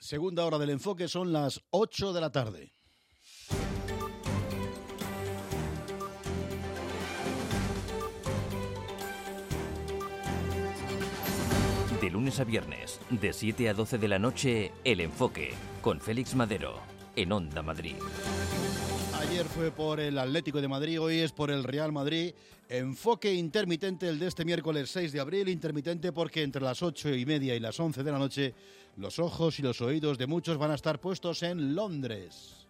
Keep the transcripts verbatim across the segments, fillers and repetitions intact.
Segunda hora del enfoque, son las ocho de la tarde. De lunes a viernes, de siete a doce de la noche, El Enfoque, con Félix Madero, en Onda Madrid. Ayer fue por el Atlético de Madrid, hoy es por el Real Madrid. Enfoque intermitente el de este miércoles seis de abril, intermitente porque entre las ocho y media y las once de la noche los ojos y los oídos de muchos van a estar puestos en Londres.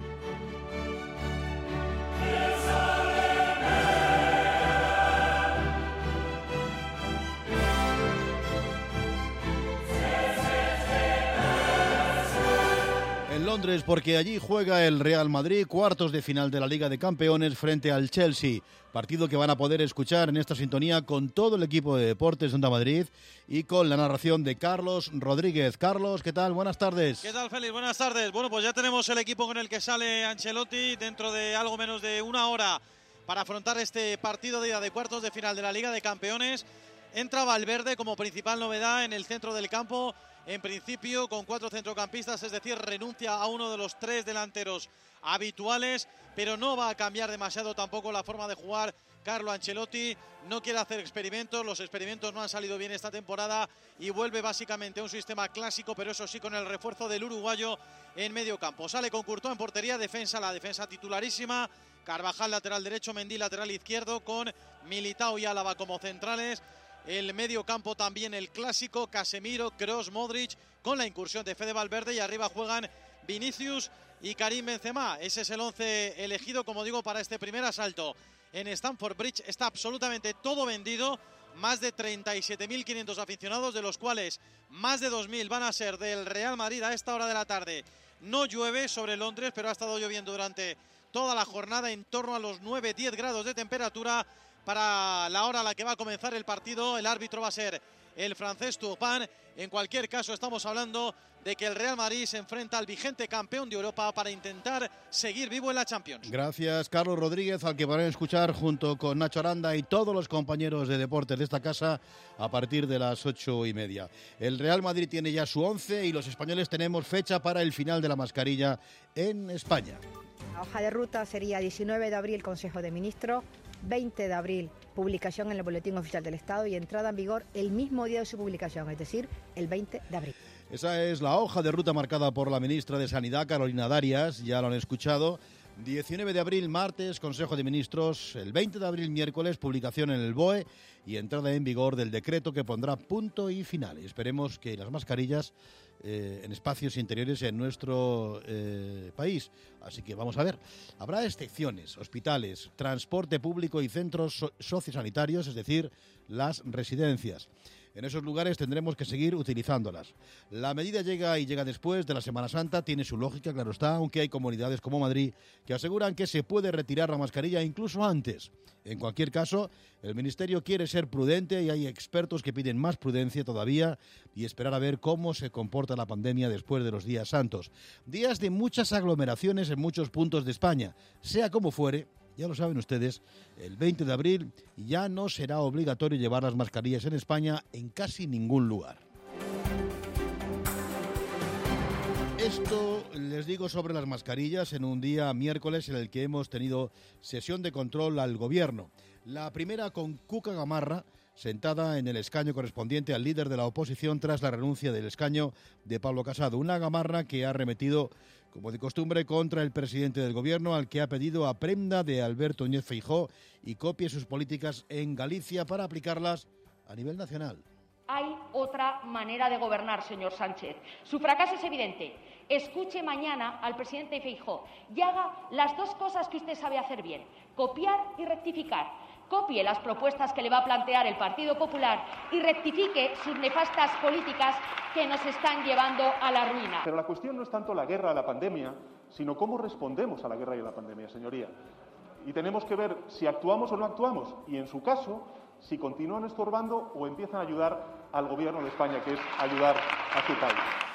En Londres porque allí juega el Real Madrid, cuartos de final de la Liga de Campeones frente al Chelsea. Partido que van a poder escuchar en esta sintonía con todo el equipo de Deportes de Onda Madrid y con la narración de Carlos Rodríguez. Carlos, ¿qué tal? Buenas tardes. ¿Qué tal, Félix? Buenas tardes. Bueno, pues ya tenemos el equipo con el que sale Ancelotti dentro de algo menos de una hora para afrontar este partido de ida de cuartos de final de la Liga de Campeones. Entra Valverde como principal novedad en el centro del campo. En principio con cuatro centrocampistas, es decir, renuncia a uno de los tres delanteros habituales, pero no va a cambiar demasiado tampoco la forma de jugar Carlo Ancelotti. No quiere hacer experimentos, los experimentos no han salido bien esta temporada y vuelve básicamente a un sistema clásico, pero eso sí con el refuerzo del uruguayo en medio campo. Sale con Courtois en portería, defensa, la defensa titularísima, Carvajal lateral derecho, Mendy lateral izquierdo, con Militao y Álava como centrales. El medio campo también el clásico, Casemiro, Kroos, Modric, con la incursión de Fede Valverde, y arriba juegan Vinicius y Karim Benzema. Ese es el once elegido, como digo, para este primer asalto en Stamford Bridge. Está absolutamente todo vendido, más de treinta y siete mil quinientos aficionados, de los cuales más de dos mil van a ser del Real Madrid a esta hora de la tarde. No llueve sobre Londres, pero ha estado lloviendo durante toda la jornada, en torno a los nueve a diez grados de temperatura. Para la hora a la que va a comenzar el partido, el árbitro va a ser el francés Turpin. En cualquier caso, estamos hablando de que el Real Madrid se enfrenta al vigente campeón de Europa para intentar seguir vivo en la Champions. Gracias, Carlos Rodríguez, al que van a escuchar junto con Nacho Aranda y todos los compañeros de deportes de esta casa a partir de las ocho y media. El Real Madrid tiene ya su once y los españoles tenemos fecha para el final de la mascarilla en España. La hoja de ruta sería diecinueve de abril, Consejo de Ministros, veinte de abril, publicación en el Boletín Oficial del Estado y entrada en vigor el mismo día de su publicación, es decir, el veinte de abril. Esa es la hoja de ruta marcada por la ministra de Sanidad, Carolina Darias, ya lo han escuchado. diecinueve de abril, martes, Consejo de Ministros. El veinte de abril, miércoles, publicación en el B O E y entrada en vigor del decreto que pondrá punto y final. Y esperemos que las mascarillas eh, en espacios interiores en nuestro eh, país. Así que vamos a ver. Habrá excepciones, hospitales, transporte público y centros so- sociosanitarios, es decir, las residencias. En esos lugares tendremos que seguir utilizándolas. La medida llega y llega después de la Semana Santa, tiene su lógica, claro está, aunque hay comunidades como Madrid que aseguran que se puede retirar la mascarilla incluso antes. En cualquier caso, el Ministerio quiere ser prudente y hay expertos que piden más prudencia todavía y esperar a ver cómo se comporta la pandemia después de los días santos. Días de muchas aglomeraciones en muchos puntos de España. Sea como fuere, ya lo saben ustedes, el veinte de abril ya no será obligatorio llevar las mascarillas en España en casi ningún lugar. Esto les digo sobre las mascarillas en un día miércoles en el que hemos tenido sesión de control al gobierno. La primera con Cuca Gamarra, sentada en el escaño correspondiente al líder de la oposición tras la renuncia del escaño de Pablo Casado. Una Gamarra que ha arremetido, como de costumbre, contra el presidente del gobierno, al que ha pedido aprenda de Alberto Núñez Feijóo y copie sus políticas en Galicia para aplicarlas a nivel nacional. Hay otra manera de gobernar, señor Sánchez. Su fracaso es evidente. Escuche mañana al presidente Feijóo y haga las dos cosas que usted sabe hacer bien: copiar y rectificar. Copie las propuestas que le va a plantear el Partido Popular y rectifique sus nefastas políticas que nos están llevando a la ruina. Pero la cuestión no es tanto la guerra a la pandemia, sino cómo respondemos a la guerra y a la pandemia, señoría. Y tenemos que ver si actuamos o no actuamos, y en su caso, si continúan estorbando o empiezan a ayudar al gobierno de España, que es ayudar a su país.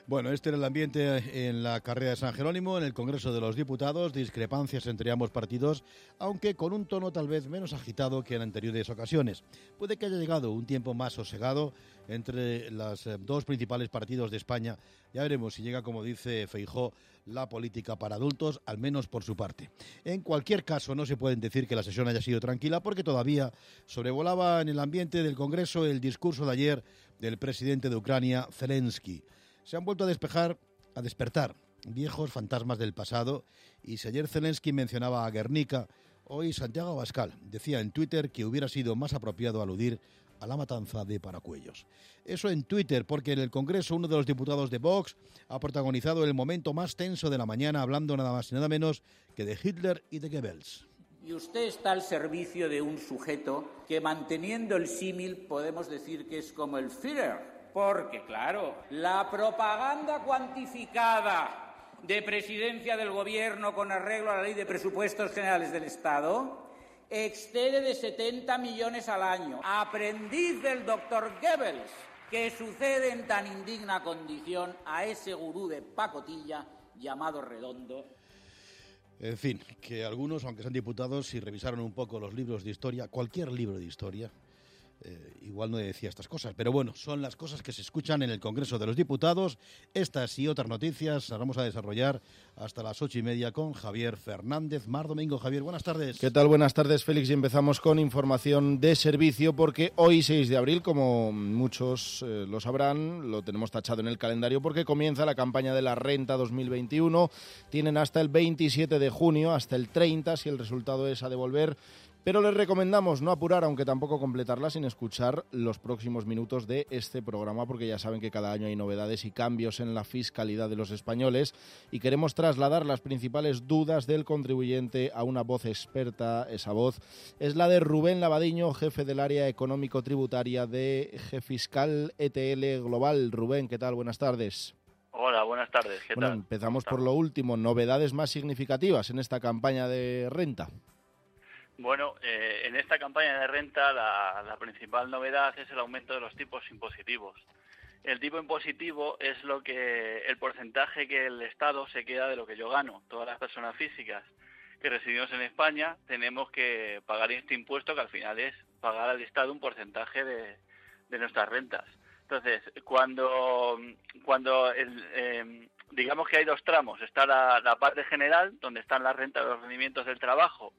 Bueno, este era el ambiente en la carrera de San Jerónimo, en el Congreso de los Diputados, discrepancias entre ambos partidos, aunque con un tono tal vez menos agitado que en anteriores ocasiones. Puede que haya llegado un tiempo más sosegado entre los dos principales partidos de España. Ya veremos si llega, como dice Feijóo, la política para adultos, al menos por su parte. En cualquier caso, no se puede decir que la sesión haya sido tranquila, porque todavía sobrevolaba en el ambiente del Congreso el discurso de ayer del presidente de Ucrania, Zelensky. Se han vuelto a despejar, a despertar viejos fantasmas del pasado, y si ayer Zelensky mencionaba a Guernica, hoy Santiago Abascal decía en Twitter que hubiera sido más apropiado aludir a la matanza de Paracuellos. Eso en Twitter, porque en el Congreso uno de los diputados de Vox ha protagonizado el momento más tenso de la mañana, hablando nada más y nada menos que de Hitler y de Goebbels. Y usted está al servicio de un sujeto que, manteniendo el símil, podemos decir que es como el Führer. Porque, claro, la propaganda cuantificada de presidencia del Gobierno con arreglo a la Ley de Presupuestos Generales del Estado excede de setenta millones al año. Aprendiz del doctor Goebbels, que sucede en tan indigna condición a ese gurú de pacotilla llamado Redondo. En fin, que algunos, aunque sean diputados, si revisaron un poco los libros de historia, cualquier libro de historia, Eh, igual no decía estas cosas, pero bueno, son las cosas que se escuchan en el Congreso de los Diputados. Estas y otras noticias las vamos a desarrollar hasta las ocho y media con Javier Fernández. Mar Domingo. Javier, buenas tardes. ¿Qué tal? Buenas tardes, Félix, y empezamos con información de servicio, porque hoy, seis de abril, como muchos eh, lo sabrán, lo tenemos tachado en el calendario, porque comienza la campaña de la Renta dos mil veintiuno. Tienen hasta el veintisiete de junio, hasta el treinta, si el resultado es a devolver. Pero les recomendamos no apurar, aunque tampoco completarla, sin escuchar los próximos minutos de este programa, porque ya saben que cada año hay novedades y cambios en la fiscalidad de los españoles, y queremos trasladar las principales dudas del contribuyente a una voz experta. Esa voz es la de Rubén Lavadiño, jefe del área económico-tributaria de Gefiscal E T L Global. Rubén, ¿qué tal? Buenas tardes. Hola, buenas tardes. ¿Qué bueno, tal? Empezamos por lo último. ¿Novedades más significativas en esta campaña de renta? Bueno, eh, en esta campaña de renta la, la principal novedad es el aumento de los tipos impositivos. El tipo impositivo es lo que el porcentaje que el Estado se queda de lo que yo gano. Todas las personas físicas que residimos en España tenemos que pagar este impuesto, que al final es pagar al Estado un porcentaje de, de nuestras rentas. Entonces, cuando cuando el, eh, digamos que hay dos tramos, está la, la parte general, donde están las rentas de los rendimientos del trabajo,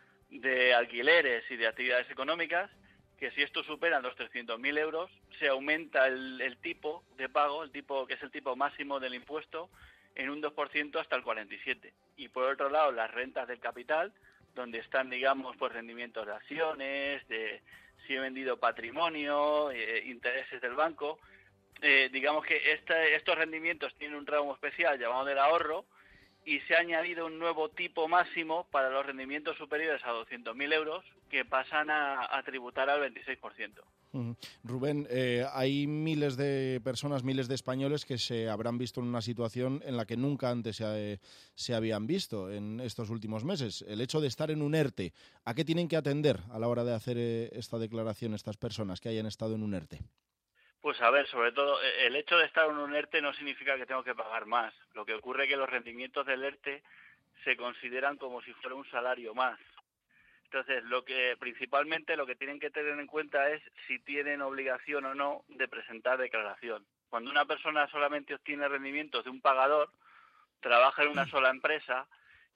de alquileres y de actividades económicas, que si estos superan los trescientos mil euros, se aumenta el, el tipo de pago, el tipo que es el tipo máximo del impuesto, en un dos por ciento hasta el cuarenta y siete por ciento. Y por otro lado, las rentas del capital, donde están, digamos, pues rendimientos de acciones, de si he vendido patrimonio, eh, intereses del banco, eh, digamos que este, estos rendimientos tienen un tramo especial llamado del ahorro, y se ha añadido un nuevo tipo máximo para los rendimientos superiores a doscientos mil euros, que pasan a, a tributar al veintiséis por ciento. Uh-huh. Rubén, eh, hay miles de personas, miles de españoles que se habrán visto en una situación en la que nunca antes se, se habían visto en estos últimos meses. El hecho de estar en un ERTE, ¿a qué tienen que atender a la hora de hacer eh, esta declaración estas personas que hayan estado en un ERTE? Pues a ver, sobre todo, el hecho de estar en un ERTE no significa que tengo que pagar más. Lo que ocurre es que los rendimientos del ERTE se consideran como si fuera un salario más. Entonces, lo que principalmente lo que tienen que tener en cuenta es si tienen obligación o no de presentar declaración. Cuando una persona solamente obtiene rendimientos de un pagador, trabaja en una sola empresa,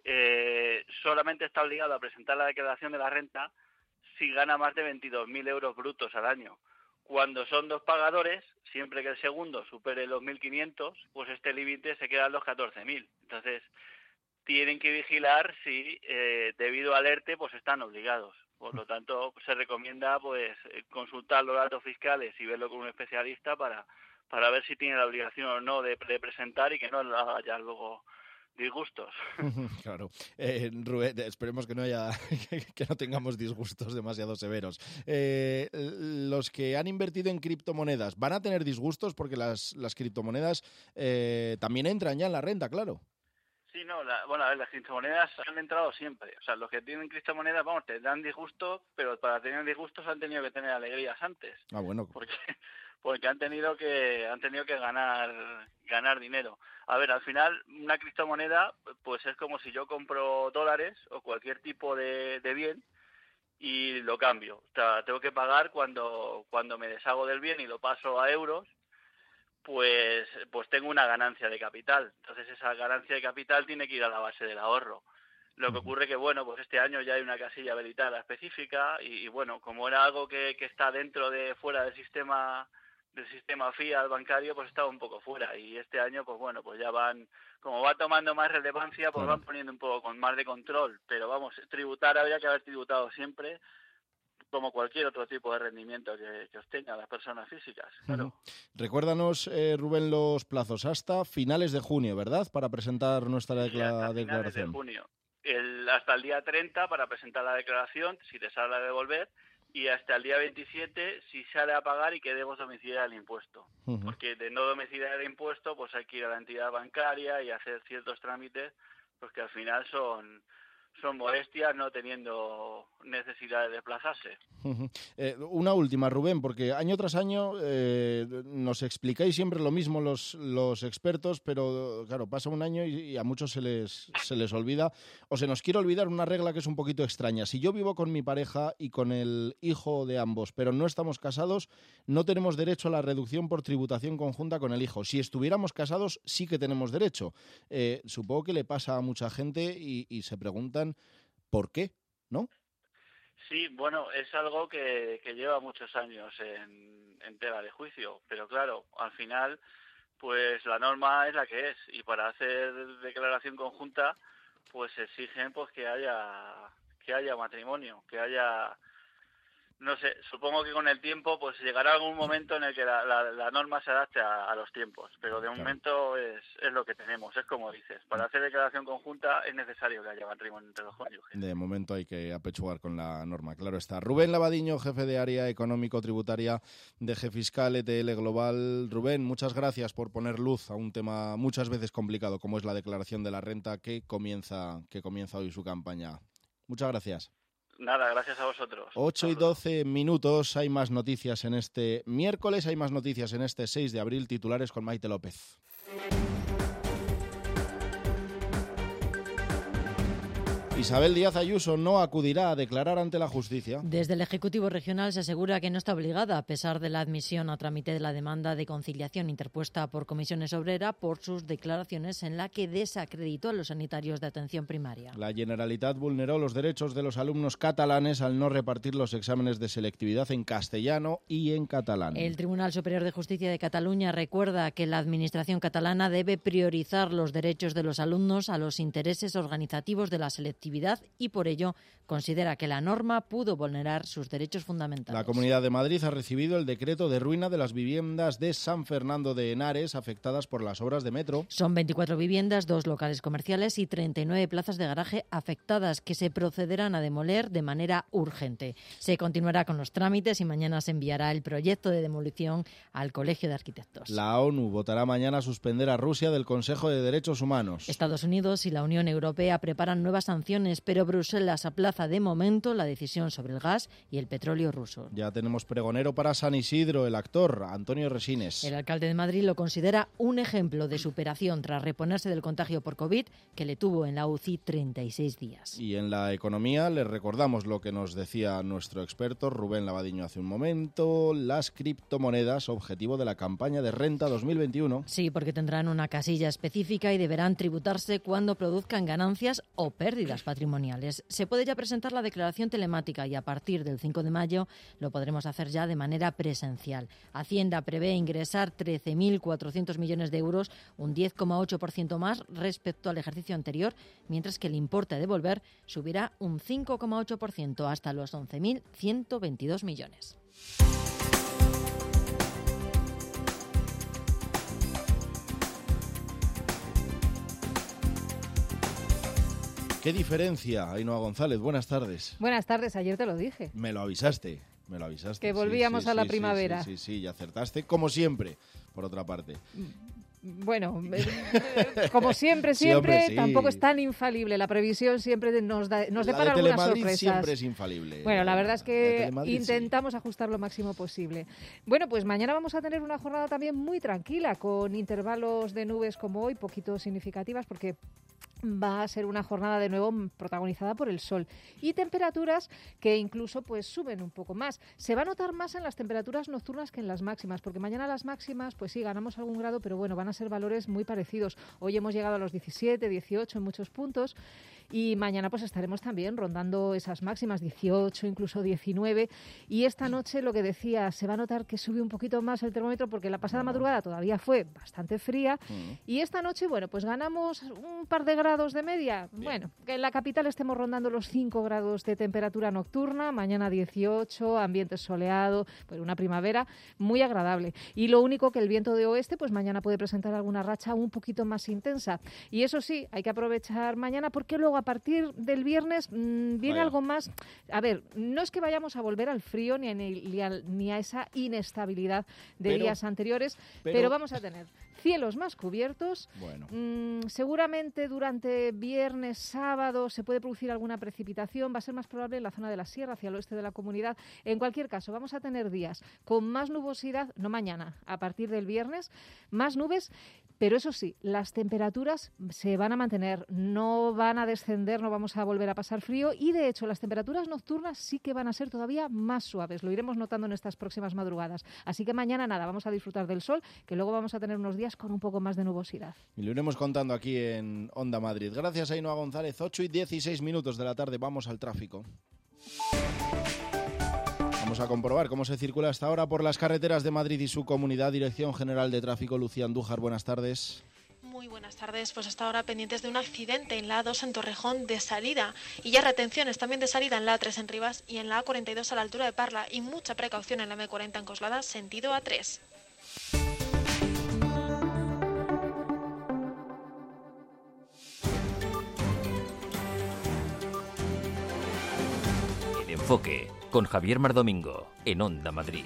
eh, solamente está obligado a presentar la declaración de la renta si gana más de veintidós mil euros brutos al año. Cuando son dos pagadores, siempre que el segundo supere los mil quinientos, pues este límite se queda en los catorce mil. Entonces, tienen que vigilar si, eh, debido al ERTE, pues están obligados. Por lo tanto, se recomienda pues consultar los datos fiscales y verlo con un especialista para, para ver si tiene la obligación o no de, de presentar y que no haya luego disgustos. Claro. Eh, Rubén, esperemos que no haya que no tengamos disgustos demasiado severos. Eh, los que han invertido en criptomonedas, ¿van a tener disgustos? Porque las, las criptomonedas eh, también entran ya en la renta, claro. Sí, no, la, bueno, a ver, las criptomonedas han entrado siempre. O sea, los que tienen criptomonedas, vamos, te dan disgusto, pero para tener disgustos han tenido que tener alegrías antes. Ah, bueno. Porque, porque han tenido que han tenido que ganar ganar dinero. A ver, al final una criptomoneda pues es como si yo compro dólares o cualquier tipo de, de bien y lo cambio. O sea, tengo que pagar cuando cuando me deshago del bien y lo paso a euros, pues pues tengo una ganancia de capital. Entonces esa ganancia de capital tiene que ir a la base del ahorro. Lo que ocurre que, bueno, pues este año ya hay una casilla habilitada específica y, y bueno, como era algo que, que está dentro de, fuera del sistema del sistema fiat bancario, pues estaba un poco fuera. Y este año, pues bueno, pues ya van, como va tomando más relevancia, pues van poniendo un poco con más de control. Pero vamos, tributar habría que haber tributado siempre, como cualquier otro tipo de rendimiento que, que obtengan las personas físicas. Claro. Uh-huh. Recuérdanos, eh, Rubén, los plazos hasta finales de junio, ¿verdad?, para presentar nuestra decla- sí, hasta declaración. Finales de junio. El, hasta el día treinta para presentar la declaración, si te sale a devolver, y hasta el día veintisiete si sale a pagar y que debemos domiciliar el impuesto. Uh-huh. Porque de no domiciliar el impuesto, pues hay que ir a la entidad bancaria y hacer ciertos trámites, pues que al final son... son molestias no teniendo necesidad de desplazarse. Uh-huh. Eh, una última, Rubén, porque año tras año eh, nos explicáis siempre lo mismo los, los expertos, pero claro, pasa un año y, y a muchos se les, se les olvida, o se nos quiere olvidar una regla que es un poquito extraña. Si yo vivo con mi pareja y con el hijo de ambos, pero no estamos casados, no tenemos derecho a la reducción por tributación conjunta con el hijo. Si estuviéramos casados, sí que tenemos derecho. Eh, supongo que le pasa a mucha gente y, y se preguntan ¿por qué? ¿No? Sí, bueno, es algo que, que lleva muchos años en, en tela de juicio, pero claro, al final, pues la norma es la que es, y para hacer declaración conjunta, pues exigen pues que haya que haya matrimonio, que haya, no sé, supongo que con el tiempo pues llegará algún momento en el que la, la, la norma se adapte a, a los tiempos, pero de claro. momento es, es lo que tenemos, es como dices, para hacer declaración conjunta es necesario que haya matrimonio entre los cónyuges. De momento hay que apechugar con la norma, claro está. Rubén Lavadiño, jefe de área económico-tributaria de Gefiscal E T L Global. Rubén, muchas gracias por poner luz a un tema muchas veces complicado como es la declaración de la renta que comienza, que comienza hoy su campaña. Muchas gracias. Nada, gracias a vosotros. ocho y doce minutos, hay más noticias en este miércoles, hay más noticias en este seis de abril, titulares con Maite López. Isabel Díaz Ayuso no acudirá a declarar ante la justicia. Desde el Ejecutivo Regional se asegura que no está obligada, a pesar de la admisión a trámite de la demanda de conciliación interpuesta por Comisiones Obreras por sus declaraciones en la que desacreditó a los sanitarios de atención primaria. La Generalitat vulneró los derechos de los alumnos catalanes al no repartir los exámenes de selectividad en castellano y en catalán. El Tribunal Superior de Justicia de Cataluña recuerda que la Administración catalana debe priorizar los derechos de los alumnos a los intereses organizativos de la selectividad y por ello considera que la norma pudo vulnerar sus derechos fundamentales. La Comunidad de Madrid ha recibido el decreto de ruina de las viviendas de San Fernando de Henares afectadas por las obras de metro. Son veinticuatro viviendas, dos locales comerciales y treinta y nueve plazas de garaje afectadas que se procederán a demoler de manera urgente. Se continuará con los trámites y mañana se enviará el proyecto de demolición al Colegio de Arquitectos. La ONU votará mañana suspender a Rusia del Consejo de Derechos Humanos. Estados Unidos y la Unión Europea preparan nuevas sanciones, pero Bruselas aplaza de momento la decisión sobre el gas y el petróleo ruso. Ya tenemos pregonero para San Isidro, el actor Antonio Resines. El alcalde de Madrid lo considera un ejemplo de superación tras reponerse del contagio por COVID que le tuvo en la U C I treinta y seis días. Y en la economía les recordamos lo que nos decía nuestro experto Rubén Lavadiño hace un momento, las criptomonedas, objetivo de la campaña de renta dos mil veintiuno. Sí, porque tendrán una casilla específica y deberán tributarse cuando produzcan ganancias o pérdidas patrimoniales. Se puede ya presentar la declaración telemática y a partir del cinco de mayo lo podremos hacer ya de manera presencial. Hacienda prevé ingresar trece mil cuatrocientos millones de euros, un diez coma ocho por ciento más respecto al ejercicio anterior, mientras que el importe a devolver subirá un cinco coma ocho por ciento hasta los once mil ciento veintidós millones. ¿Qué diferencia, Ainhoa González? Buenas tardes. Buenas tardes, ayer te lo dije. Me lo avisaste, me lo avisaste. Que volvíamos sí, sí, a la sí, primavera. Sí, sí, sí, y acertaste, como siempre, por otra parte. Bueno, eh, como siempre, siempre, Sí, hombre, sí. tampoco es tan infalible. La previsión siempre nos, da, nos La depara de algunas Telemadrid sorpresas. siempre es infalible. Bueno, la verdad es La que de Telemadrid, intentamos sí. ajustar lo máximo posible. Bueno, pues mañana vamos a tener una jornada también muy tranquila, con intervalos de nubes como hoy, poquito significativas, porque va a ser una jornada de nuevo protagonizada por el sol y temperaturas que incluso pues suben un poco más. Se va a notar más en las temperaturas nocturnas que en las máximas, porque mañana las máximas pues sí ganamos algún grado, pero bueno, van a ser valores muy parecidos. Hoy hemos llegado a los diecisiete, dieciocho en muchos puntos y mañana pues estaremos también rondando esas máximas, dieciocho, incluso diecinueve, y esta noche lo que decía, se va a notar que sube un poquito más el termómetro porque la pasada madrugada todavía fue bastante fría uh-huh. y esta noche, bueno, pues ganamos un par de grados grados de media. Bien. Bueno, que en la capital estemos rondando los cinco grados de temperatura nocturna, mañana dieciocho, ambiente soleado, pues una primavera muy agradable. Y lo único que el viento de oeste, pues mañana puede presentar alguna racha un poquito más intensa. Y eso sí, hay que aprovechar mañana porque luego a partir del viernes mmm, viene Vaya. algo más. A ver, no es que vayamos a volver al frío ni a, ni a, ni a esa inestabilidad de pero, días anteriores, pero... pero vamos a tener cielos más cubiertos. Bueno. Mmm, seguramente durante viernes, sábado se puede producir alguna precipitación. Va a ser más probable en la zona de la sierra, hacia el oeste de la comunidad. En cualquier caso, vamos a tener días con más nubosidad, no mañana, a partir del viernes, más nubes. Pero eso sí, las temperaturas se van a mantener, no van a descender, no vamos a volver a pasar frío y, de hecho, las temperaturas nocturnas sí que van a ser todavía más suaves. Lo iremos notando en estas próximas madrugadas. Así que mañana, nada, vamos a disfrutar del sol, que luego vamos a tener unos días con un poco más de nubosidad. Y lo iremos contando aquí en Onda Madrid. Gracias a Ainhoa González. ocho y dieciséis minutos de la tarde, vamos al tráfico. Vamos a comprobar cómo se circula hasta ahora por las carreteras de Madrid y su comunidad. Dirección General de Tráfico, Lucía Andújar, buenas tardes. Muy buenas tardes, pues hasta ahora pendientes de un accidente en la A dos en Torrejón de salida y ya retenciones también de salida en la A tres en Rivas y en la A cuarenta y dos a la altura de Parla y mucha precaución en la M cuarenta en Coslada, sentido A tres. El Enfoque, con Javier Mardomingo, en Onda Madrid.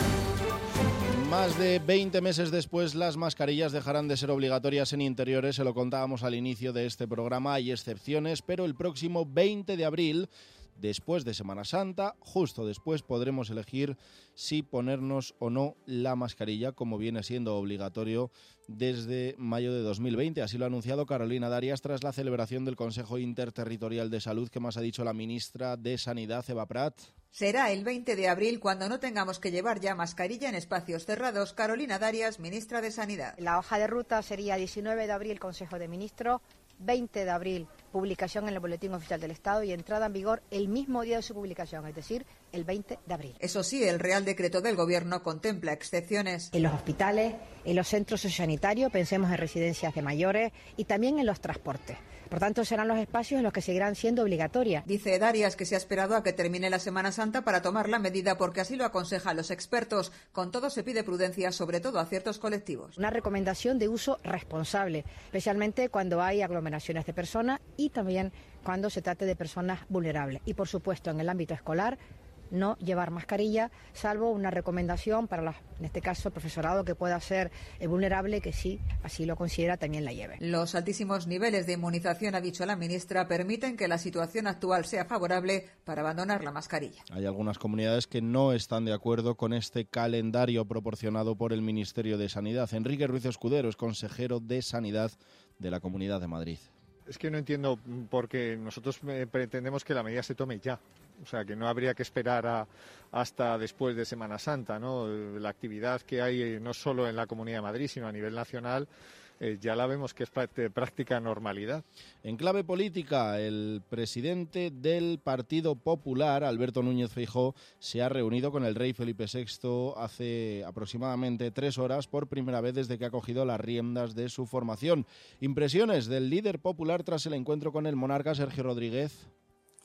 Más de veinte meses después, las mascarillas dejarán de ser obligatorias en interiores. Se lo contábamos al inicio de este programa. Hay excepciones, pero el próximo veinte de abril, después de Semana Santa, justo después, podremos elegir si ponernos o no la mascarilla, como viene siendo obligatorio desde mayo de dos mil veinte. Así lo ha anunciado Carolina Darias tras la celebración del Consejo Interterritorial de Salud. ¿Qué más ha dicho la ministra de Sanidad, Eva Prat? Será el veinte de abril cuando no tengamos que llevar ya mascarilla en espacios cerrados. Carolina Darias, ministra de Sanidad. La hoja de ruta sería diecinueve de abril, Consejo de Ministros, veinte de abril, publicación en el Boletín Oficial del Estado y entrada en vigor el mismo día de su publicación, es decir, el veinte de abril. Eso sí, el Real Decreto del Gobierno contempla excepciones. En los hospitales, en los centros sociosanitarios, pensemos en residencias de mayores y también en los transportes. Por tanto, serán los espacios en los que seguirán siendo obligatorias. Dice Darias que se ha esperado a que termine la Semana Santa para tomar la medida porque así lo aconsejan los expertos. Con todo se pide prudencia, sobre todo a ciertos colectivos. Una recomendación de uso responsable, especialmente cuando hay aglomeraciones de personas y también cuando se trate de personas vulnerables. Y, por supuesto, en el ámbito escolar, no llevar mascarilla, salvo una recomendación para, la, en este caso, el profesorado que pueda ser eh, vulnerable, que sí, así lo considera, también la lleve. Los altísimos niveles de inmunización, ha dicho la ministra, permiten que la situación actual sea favorable para abandonar la mascarilla. Hay algunas comunidades que no están de acuerdo con este calendario proporcionado por el Ministerio de Sanidad. Enrique Ruiz Escudero es consejero de Sanidad de la Comunidad de Madrid. Es que no entiendo por qué nosotros pretendemos que la medida se tome ya. O sea, que no habría que esperar a, hasta después de Semana Santa, ¿no? La actividad que hay no solo en la Comunidad de Madrid, sino a nivel nacional, eh, ya la vemos que es práctica normalidad. En clave política, el presidente del Partido Popular, Alberto Núñez Feijóo, se ha reunido con el rey Felipe sexto hace aproximadamente tres horas, por primera vez desde que ha cogido las riendas de su formación. Impresiones del líder popular tras el encuentro con el monarca, Sergio Rodríguez.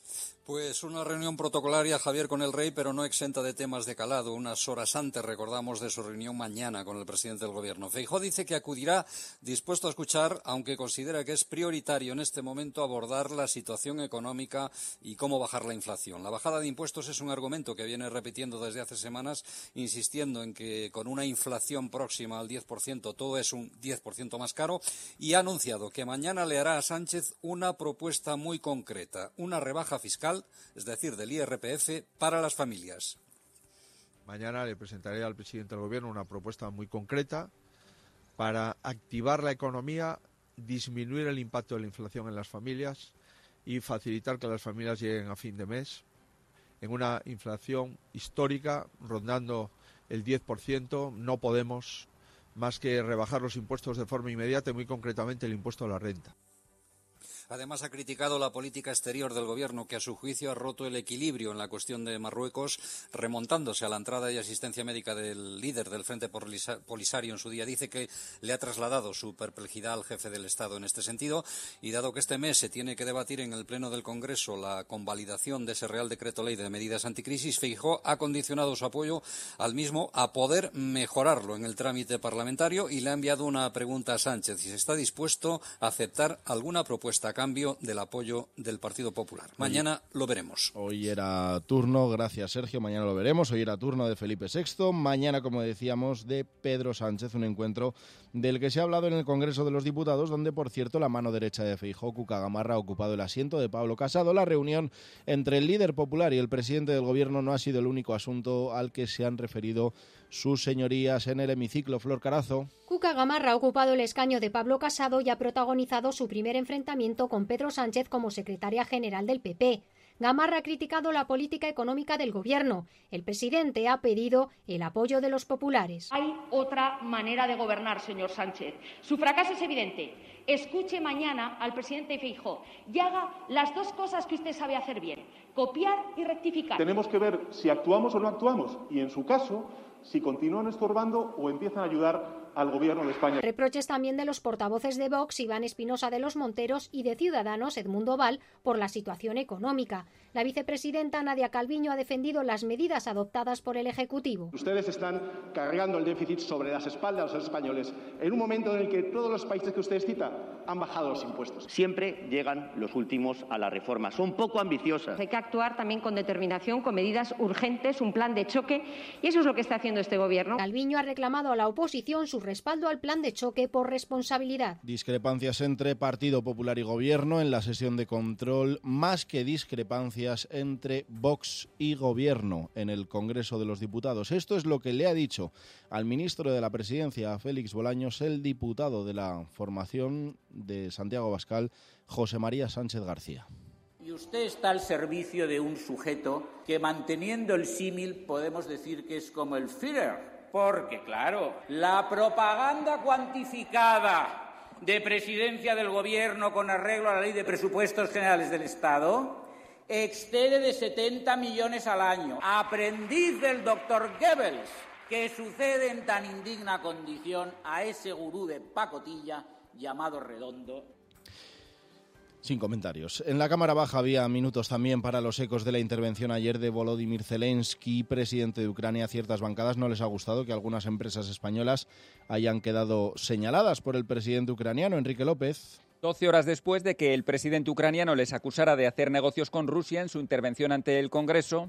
Pues una reunión protocolaria, Javier, con el rey, pero no exenta de temas de calado. Unas horas antes, recordamos, de su reunión mañana con el presidente del Gobierno. Feijóo dice que acudirá dispuesto a escuchar, aunque considera que es prioritario en este momento abordar la situación económica y cómo bajar la inflación. La bajada de impuestos es un argumento que viene repitiendo desde hace semanas, insistiendo en que con una inflación próxima al diez por ciento todo es un diez por ciento más caro, y ha anunciado que mañana le hará a Sánchez una propuesta muy concreta, una rebaja fiscal, es decir, del I R P F, para las familias. Mañana le presentaré al presidente del Gobierno una propuesta muy concreta para activar la economía, disminuir el impacto de la inflación en las familias y facilitar que las familias lleguen a fin de mes en una inflación histórica rondando el diez por ciento. No podemos más que rebajar los impuestos de forma inmediata y muy concretamente el impuesto a la renta. Además, ha criticado la política exterior del Gobierno, que a su juicio ha roto el equilibrio en la cuestión de Marruecos, remontándose a la entrada y asistencia médica del líder del Frente Polisario en su día. Dice que le ha trasladado su perplejidad al jefe del Estado en este sentido, y dado que este mes se tiene que debatir en el Pleno del Congreso la convalidación de ese Real Decreto Ley de medidas anticrisis, Feijóo ha condicionado su apoyo al mismo a poder mejorarlo en el trámite parlamentario, y le ha enviado una pregunta a Sánchez si está dispuesto a aceptar alguna propuesta cambio del apoyo del Partido Popular. Mañana lo veremos. Hoy era turno, gracias Sergio, mañana lo veremos. Hoy era turno de Felipe sexto, mañana, como decíamos, de Pedro Sánchez, un encuentro del que se ha hablado en el Congreso de los Diputados, donde, por cierto, la mano derecha de Feijóo, Cuca Gamarra, ha ocupado el asiento de Pablo Casado. La reunión entre el líder popular y el presidente del Gobierno no ha sido el único asunto al que se han referido sus señorías en el hemiciclo. Flor Carazo. Cuca Gamarra ha ocupado el escaño de Pablo Casado y ha protagonizado su primer enfrentamiento con Pedro Sánchez como secretaria general del P P. Gamarra ha criticado la política económica del Gobierno. El presidente ha pedido el apoyo de los populares. Hay otra manera de gobernar, señor Sánchez. Su fracaso es evidente. Escuche mañana al presidente Feijóo y haga las dos cosas que usted sabe hacer bien: copiar y rectificar. Tenemos que ver si actuamos o no actuamos y, en su caso, si continúan estorbando o empiezan a ayudar al Gobierno de España. Reproches también de los portavoces de Vox, Iván Espinosa de los Monteros, y de Ciudadanos, Edmundo Val, por la situación económica. La vicepresidenta Nadia Calviño ha defendido las medidas adoptadas por el Ejecutivo. Ustedes están cargando el déficit sobre las espaldas de los españoles en un momento en el que todos los países que ustedes citan han bajado los impuestos. Siempre llegan los últimos a la reforma. Son poco ambiciosas. Hay que actuar también con determinación, con medidas urgentes, un plan de choque, y eso es lo que está haciendo este Gobierno. Calviño ha reclamado a la oposición su respaldo al plan de choque por responsabilidad. Discrepancias entre Partido Popular y Gobierno en la sesión de control, más que discrepancias entre Vox y Gobierno en el Congreso de los Diputados. Esto es lo que le ha dicho al ministro de la Presidencia, Félix Bolaños, el diputado de la formación de Santiago Abascal, José María Sánchez García. Y usted está al servicio de un sujeto que, manteniendo el símil, podemos decir que es como el Führer. Porque, claro, la propaganda cuantificada de presidencia del Gobierno con arreglo a la Ley de Presupuestos Generales del Estado excede de setenta millones al año. Aprendiz del doctor Goebbels, que sucede en tan indigna condición a ese gurú de pacotilla llamado Redondo. Sin comentarios. En la Cámara Baja había minutos también para los ecos de la intervención ayer de Volodymyr Zelensky, presidente de Ucrania. A ciertas bancadas no les ha gustado que algunas empresas españolas hayan quedado señaladas por el presidente ucraniano, Enrique López. doce horas después de que el presidente ucraniano les acusara de hacer negocios con Rusia en su intervención ante el Congreso,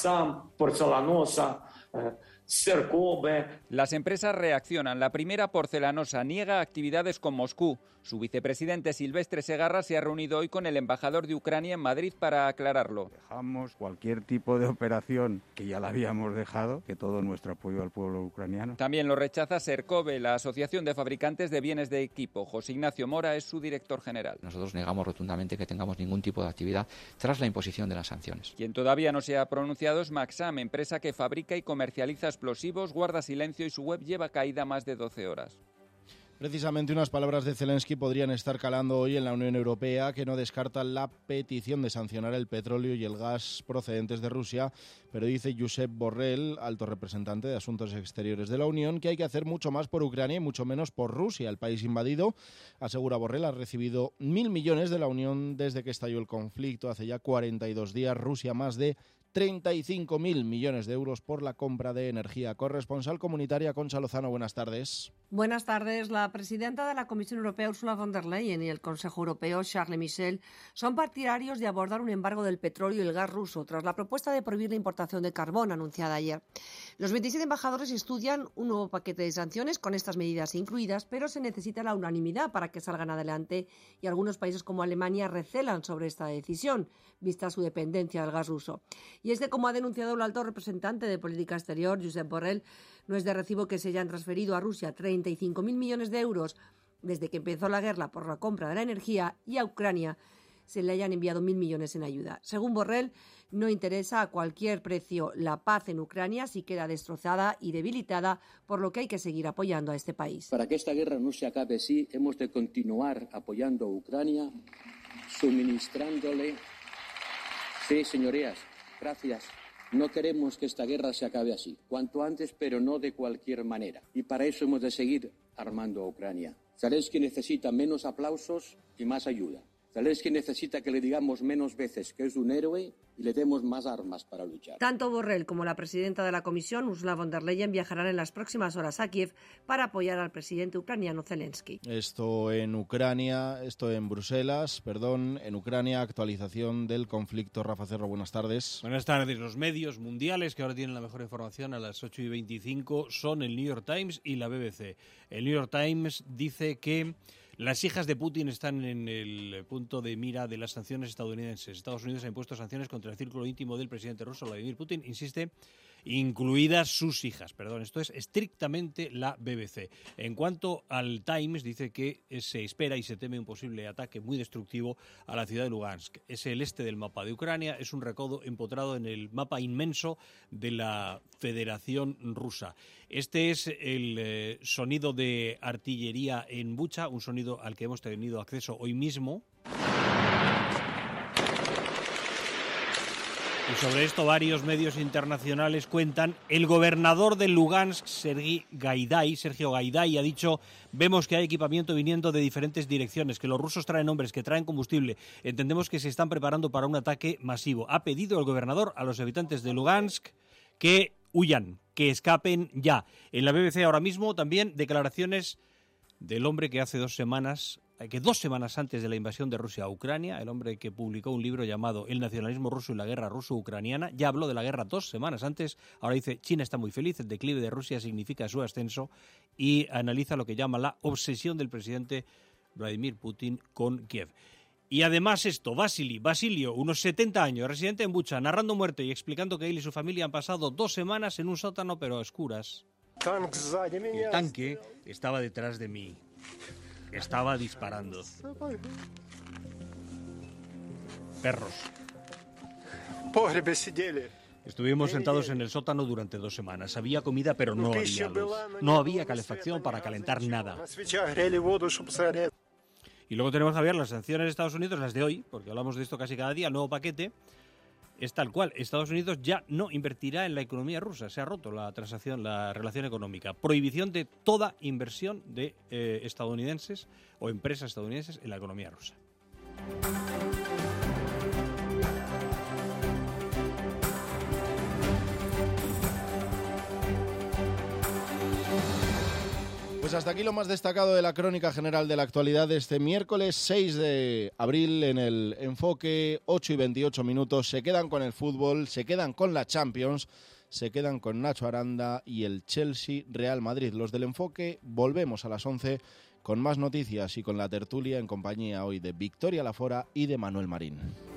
las empresas reaccionan. La primera, Porcelanosa, niega actividades con Moscú. Su vicepresidente Silvestre Segarra se ha reunido hoy con el embajador de Ucrania en Madrid para aclararlo. Dejamos cualquier tipo de operación, que ya la habíamos dejado, que todo nuestro apoyo al pueblo ucraniano. También lo rechaza Sercove, la Asociación de Fabricantes de Bienes de Equipo. José Ignacio Mora es su director general. Nosotros negamos rotundamente que tengamos ningún tipo de actividad tras la imposición de las sanciones. Quien todavía no se ha pronunciado es Maxam, empresa que fabrica y comercializa explosivos, guarda silencio y su web lleva caída más de doce horas. Precisamente unas palabras de Zelensky podrían estar calando hoy en la Unión Europea, que no descarta la petición de sancionar el petróleo y el gas procedentes de Rusia, pero dice Josep Borrell, alto representante de Asuntos Exteriores de la Unión, que hay que hacer mucho más por Ucrania y mucho menos por Rusia. El país invadido, asegura Borrell, ha recibido mil millones de la Unión desde que estalló el conflicto hace ya cuarenta y dos días. Rusia más de treinta y cinco mil millones de euros por la compra de energía. Corresponsal comunitaria Concha Lozano, buenas tardes. Buenas tardes. La presidenta de la Comisión Europea, Ursula von der Leyen, y el Consejo Europeo, Charles Michel, son partidarios de abordar un embargo del petróleo y el gas ruso tras la propuesta de prohibir la importación de carbón anunciada ayer. Los veintisiete embajadores estudian un nuevo paquete de sanciones con estas medidas incluidas, pero se necesita la unanimidad para que salgan adelante y algunos países como Alemania recelan sobre esta decisión, vista su dependencia del gas ruso. Y es que, como ha denunciado el alto representante de política exterior, Josep Borrell, no es de recibo que se hayan transferido a Rusia treinta y cinco mil millones de euros desde que empezó la guerra por la compra de la energía, y a Ucrania se le hayan enviado mil millones en ayuda. Según Borrell, no interesa a cualquier precio la paz en Ucrania si queda destrozada y debilitada, por lo que hay que seguir apoyando a este país. Para que esta guerra no se acabe así, hemos de continuar apoyando a Ucrania, suministrándole... Sí, señorías, gracias. No queremos que esta guerra se acabe así, cuanto antes, pero no de cualquier manera. Y para eso hemos de seguir armando a Ucrania. Zelensky necesita menos aplausos y más ayuda. Zelensky necesita que le digamos menos veces que es un héroe y le demos más armas para luchar. Tanto Borrell como la presidenta de la Comisión, Ursula von der Leyen, viajarán en las próximas horas a Kiev para apoyar al presidente ucraniano Zelensky. Esto en Ucrania, esto en Bruselas, perdón, en Ucrania, actualización del conflicto. Rafa Cerro, buenas tardes. Buenas tardes. Los medios mundiales que ahora tienen la mejor información a las ocho y veinticinco son el New York Times y la B B C. El New York Times dice que las hijas de Putin están en el punto de mira de las sanciones estadounidenses. Estados Unidos ha impuesto sanciones contra el círculo íntimo del presidente ruso, Vladimir Putin, insiste, incluidas sus hijas. Perdón, esto es estrictamente la B B C. En cuanto al Times, dice que se espera y se teme un posible ataque muy destructivo a la ciudad de Lugansk. Es el este del mapa de Ucrania, es un recodo empotrado en el mapa inmenso de la Federación Rusa. Este es el eh, sonido de artillería en Bucha, un sonido al que hemos tenido acceso hoy mismo. Y sobre esto varios medios internacionales cuentan. El gobernador de Lugansk, Sergi Gaidai, Sergio Gaidai, ha dicho: vemos que hay equipamiento viniendo de diferentes direcciones, que los rusos traen hombres, que traen combustible. Entendemos que se están preparando para un ataque masivo. Ha pedido el gobernador a los habitantes de Lugansk que huyan, que escapen ya. En la B B C ahora mismo también declaraciones del hombre que hace dos semanas... que dos semanas antes de la invasión de Rusia a Ucrania, el hombre que publicó un libro llamado El nacionalismo ruso y la guerra ruso-ucraniana, ya habló de la guerra dos semanas antes. Ahora dice: China está muy feliz, el declive de Rusia significa su ascenso, y analiza lo que llama la obsesión del presidente Vladimir Putin con Kiev. Y además esto, Vasily, Basilio, unos setenta años, residente en Bucha, narrando muerte y explicando que él y su familia han pasado dos semanas en un sótano pero a oscuras. El tanque estaba detrás de mí. Estaba disparando. Perros. Estuvimos sentados en el sótano durante dos semanas. Había comida, pero no había luz. No había calefacción para calentar nada. Y luego tenemos, Javier, las sanciones de Estados Unidos, las de hoy, porque hablamos de esto casi cada día. El nuevo paquete es tal cual. Estados Unidos ya no invertirá en la economía rusa. Se ha roto la transacción, la relación económica. Prohibición de toda inversión de eh, estadounidenses o empresas estadounidenses en la economía rusa. Pues hasta aquí lo más destacado de la crónica general de la actualidad de este miércoles seis de abril en el Enfoque, ocho y veintiocho minutos. Se quedan con el fútbol, se quedan con la Champions, se quedan con Nacho Aranda y el Chelsea Real Madrid. Los del Enfoque volvemos a las once con más noticias y con la tertulia en compañía hoy de Victoria Lafora y de Manuel Marín.